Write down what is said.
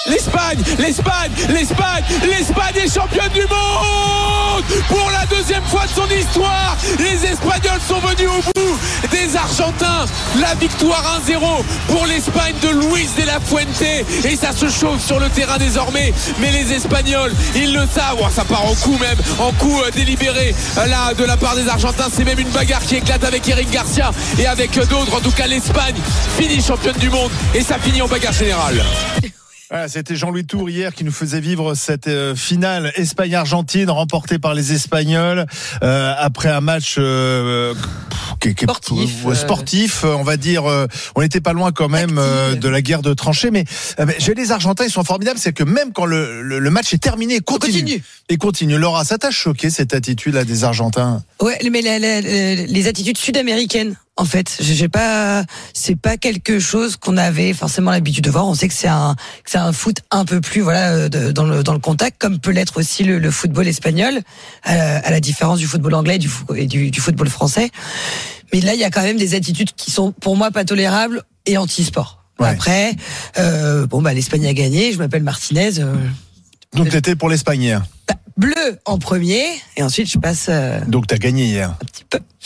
L'Espagne est championne du monde pour la deuxième fois de son histoire. Les Espagnols sont venus au bout des Argentins. La victoire 1-0 pour l'Espagne de Luis de la Fuente, et ça se chauffe sur le terrain désormais. Mais les Espagnols, ils le savent. Ça part en coup délibéré là de la part des Argentins. C'est même une bagarre qui éclate avec Eric Garcia et avec d'autres. En tout cas, l'Espagne finit championne du monde et ça finit en bagarre générale. Voilà, c'était Jean-Louis Tour hier qui nous faisait vivre cette finale Espagne-Argentine remportée par les Espagnols après un match sportif, on va dire. On n'était pas loin quand même de la guerre de tranchées, mais les Argentins, ils sont formidables. C'est que même quand le match est terminé, ils continuent. Laura, ça t'a choqué cette attitude là des Argentins? Ouais, mais les attitudes sud-américaines. En fait, c'est pas quelque chose qu'on avait forcément l'habitude de voir. On sait que c'est un foot un peu plus dans le contact, comme peut l'être aussi le football espagnol, à la différence du football anglais et du football français. Mais là, il y a quand même des attitudes qui sont pour moi pas tolérables et anti-sport. Ouais. Après, l'Espagne a gagné. Je m'appelle Martinez. Donc t'étais pour l'Espagne hier. Bleu en premier et ensuite je passe. Donc t'as gagné hier. Un petit peu.